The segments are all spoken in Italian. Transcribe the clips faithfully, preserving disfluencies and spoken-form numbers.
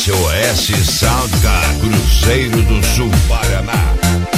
S O S Soundcar, Cruzeiro do Sul, Paraná.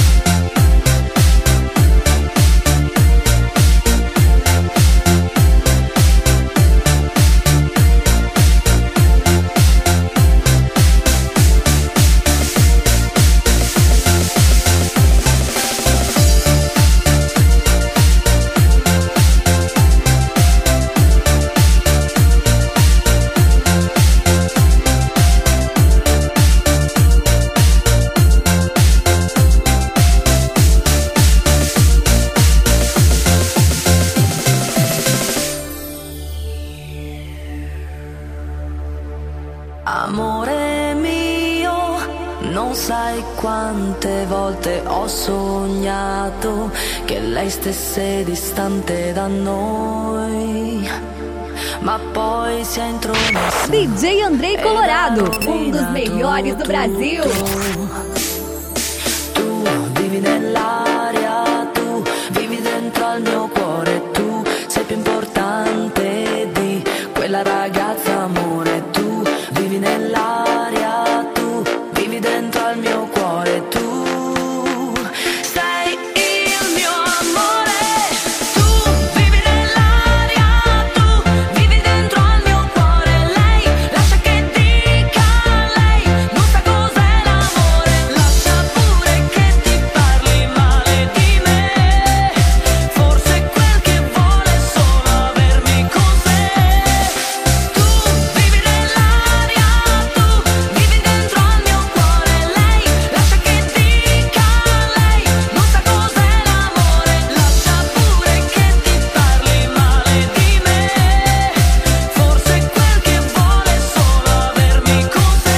Amore mio, non sai quante volte ho sognato che lei stesse distante da noi, ma poi si è intromessa. D J Andrei Colorado, um dos melhores do Brasil. Tu vivi nell'aria, tu vivi dentro al mio cuore, tu sei più importante di quella ragazza, amore. Tu vivi nell'aria, tu vivi dentro al mio cuore, tu sei il mio amore. Tu vivi nell'aria, tu vivi dentro al mio cuore. Lei lascia che dica, lei non sa cos'è l'amore. Lascia pure che ti parli male di me, forse quel che vuole è solo avermi con sé. Tu vivi nell'aria, tu vivi dentro al mio cuore. Lei lascia che dica, lei non sa cos'è l'amore. Lascia pure che ti parli male di me, forse quel che vuole è solo avermi con sé.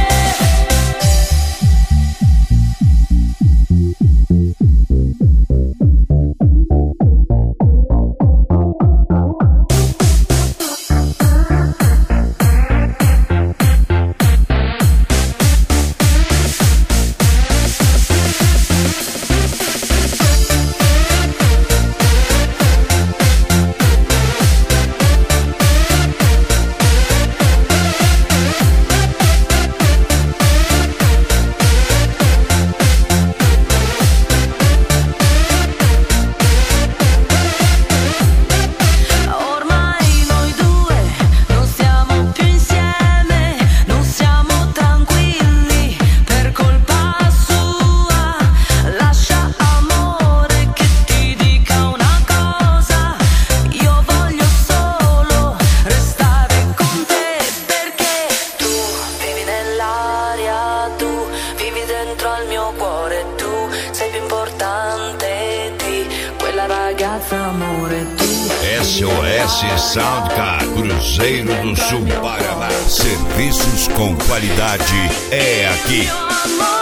Ormai noi due non siamo più insieme, non siamo tranquilli per colpa sua. Lascia, amore, che ti dica una cosa: io voglio solo restare con te, perché tu vivi nell'aria, tu vivi dentro al mio cuore, tu sei più importante di quella ragazza, amore. Tu S O S Soundcar, Cruzeiro do Sul, Paraná. Serviços com qualidade é aqui. mio amore.